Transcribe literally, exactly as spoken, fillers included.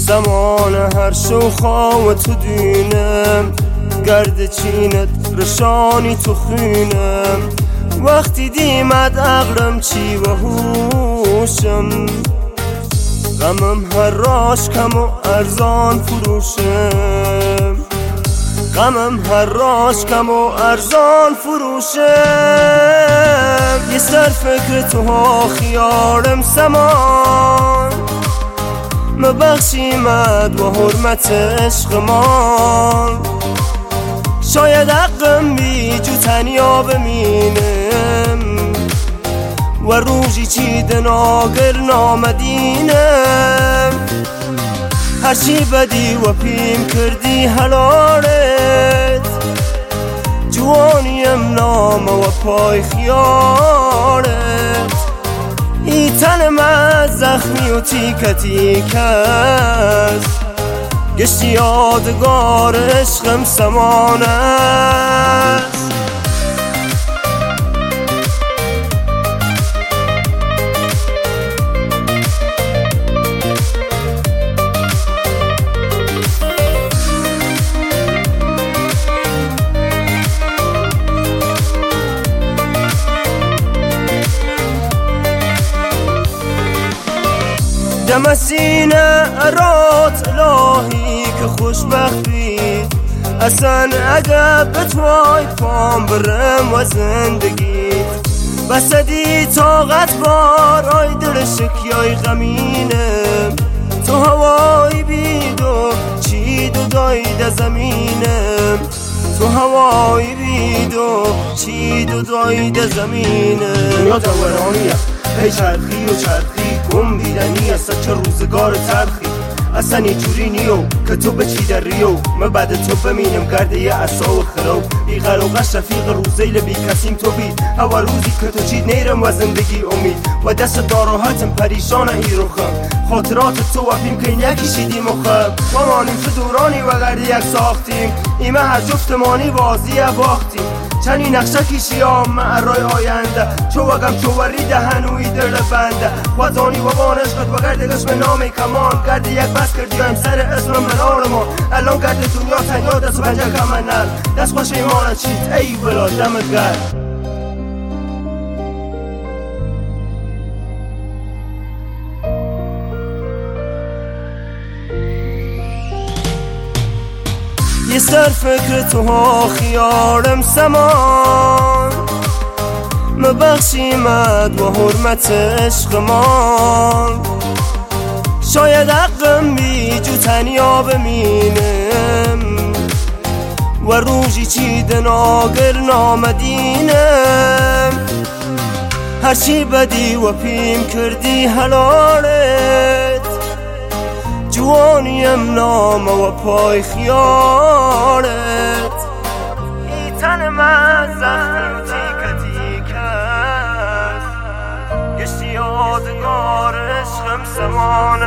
زمان هر شوخا و تو دینم گرد چینت رشانی تو خونم وقتی دیمد عقلم چی و هوشم غمم هر راش کم و ارزان فروشم غمم هر راش کم و ارزان فروشم یه سر فکر تو ها خیالم سمان مبخشیمد و حرمت عشقمان شاید حقم بی جو تنیا بمینم و روزی چیده ناگر نامدینم هرچی بدی و پیم کردی حلالت جوانیم نام و پای خیالت ای تنم از زخمی و تیکه تیکه است گشتی یادگار عشقم سمان است دم سینه ارات الهی که خوشبخت بید اصلا اگه بتوای پام برم و زندگیت بسدی طاقت بار آی دل شکیای غمینم تو هوای بید و چید و داید زمینم تو هوای بید و چید و داید زمینم دنیا دورانیه هی چرخی و چرخی گم دیدنی اصلا چه روزگار تلخی اصلا یه جوری نیو که تو بچی در ریو من بعد تو بمینم گرده یه اصا و خرو بی غروغش رفیق روزیل بی کسیم تو بید هوا روزی که تو چید نیرم و زندگی امید و دست داراحتم پریشان ای روخم خاطرات تو و بیم که نکشیدیم مخم و مانیم تو دورانی و گرده یک ساختیم ایمه هر جفتمانی بازی باختیم چنی نقشه کشیام معرای آینده چو وگم چو وری دهنوی دل بنده وزانی و بانش قد و گرد گشم نامی کمان گرد یک بس کردی هم سر اسم من آرمان الان گرد دنیا تنیا دست پنجه کمنل دست خوش ایمان چید ای بلا دمت گرد یه سر فکر تو ها خیالم سمان مبخشیمد و حرمت عشقمان شاید حقم بی جو تنیا بمینم و روزی چیده ناگر نامدینم هرچی بدی و پیم کردی حلالت جوانیم نام و پای خیالت ای تنم از زخمی و تیکه تیکه است گشتی یادگار عشقم سمانه